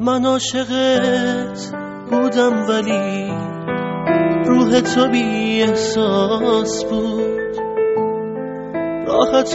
من عاشقت بودم ولی روح تو بی احساس بود. راحت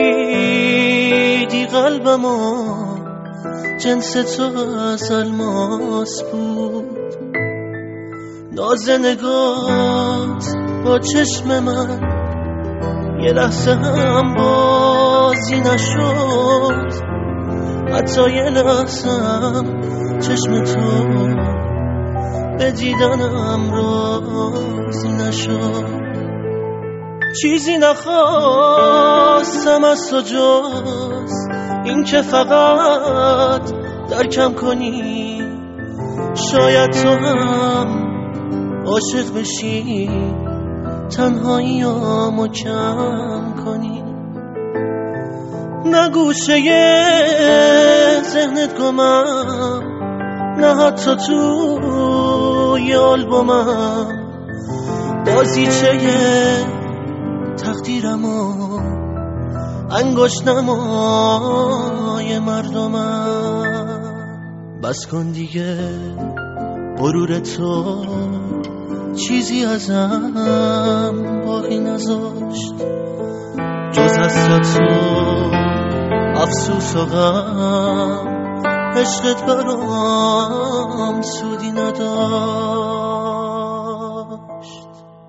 بریدی قلبمو، جنس تو از الماس بود. ناز نگات با چشم من یه لحظه هم بازی نشد، حتی یه لحظه هم چشم تو به دیدنم راضی نشد. چیزی نخواستم از تو جز این که فقط درکم کنی، شاید تو هم عاشق بشی، تنهاییامو کم کنی. نه گوشه ذهنت گمم، نه حتی توی آلبومم، بازیچه تقدیرمو انگشت نمای مردمم. بس کن دیگه غرور تو چیزی ازم باقی نذاشت، جز حسرت و افسوس و غم. عشقت برام سودی نداشت.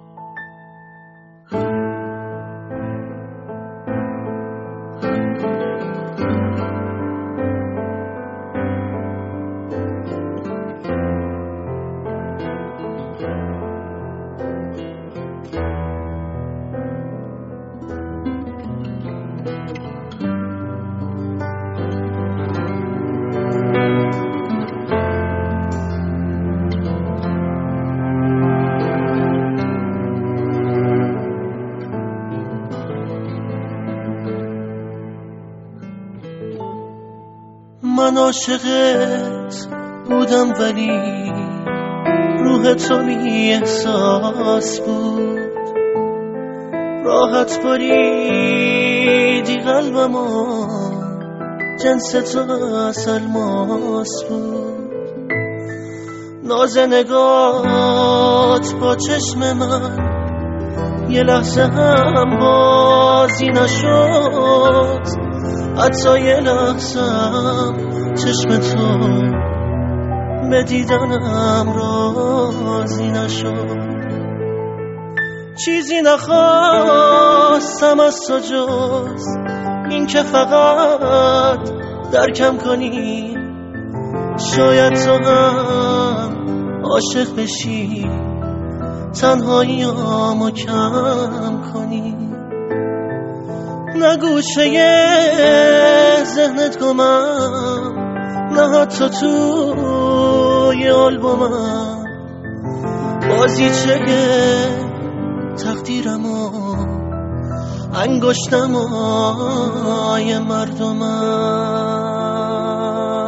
من عاشقت بودم ولی روح تو بی احساس بود. راحت بریدی قلبمو، جنس تو از الماس بود. ناز نگات با چشم من یه لحظه هم بازی نشد، حتی یه لحظه هم چشم تو به دیدنم راضی نشد. چیزی نخواستم از تو جز این که فقط درکم کنی، شاید تو هم عاشق بشی، تنهاییامو کم کنی. نه گوشه ذهنت گمم، نه حتی توی آلبومم، بازیچه تقدیرمو انگشت نمای مردمم.